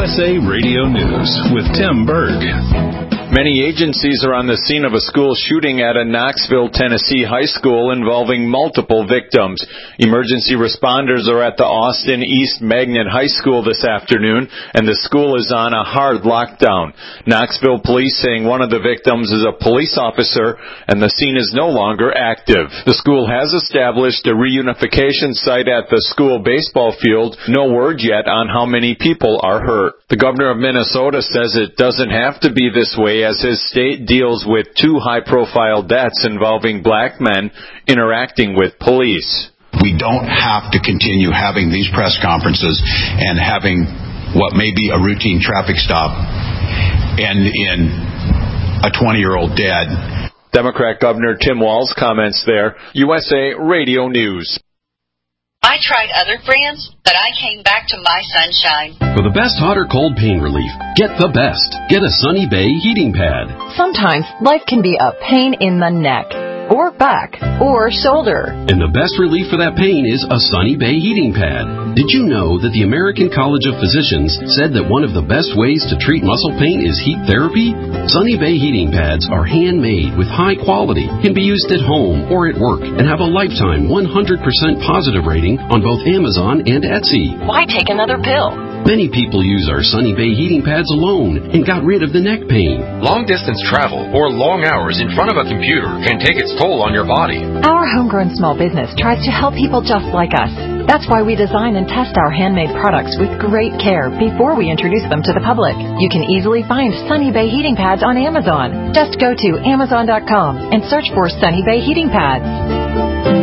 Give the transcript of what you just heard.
USA Radio News with Tim Berg. Many agencies are on the scene of a school shooting at a Knoxville, Tennessee high school involving multiple victims. Emergency responders are at the Austin East Magnet High School this afternoon, and the school is on a hard lockdown. Knoxville police saying one of the victims is a police officer, and the scene is no longer active. The school has established a reunification site at the school baseball field. No word yet on how many people are hurt. The governor of Minnesota says it doesn't have to be this way, as his state deals with two high-profile deaths involving black men interacting with police. We don't have to continue having these press conferences and having what may be a routine traffic stop end in a 20-year-old dead. Democrat Governor Tim Walz comments there. USA Radio News. I tried other brands, but I came back to My Sunshine. For the best hot or cold pain relief, get the best. Get a Sunny Bay heating pad. Sometimes life can be a pain in the neck, or back, or shoulder. And the best relief for that pain is a Sunny Bay heating pad. Did you know that the American College of Physicians said that one of the best ways to treat muscle pain is heat therapy? Sunny Bay heating pads are handmade with high quality, can be used at home or at work, and have a lifetime 100% positive rating on both Amazon and Etsy. Why take another pill? Many people use our Sunny Bay heating pads alone and got rid of the neck pain. Long-distance travel or long hours in front of a computer can take its toll on your body. Our homegrown small business tries to help people just like us. That's why we design and test our handmade products with great care before we introduce them to the public. You can easily find Sunny Bay heating pads on Amazon. Just go to Amazon.com and search for Sunny Bay heating pads.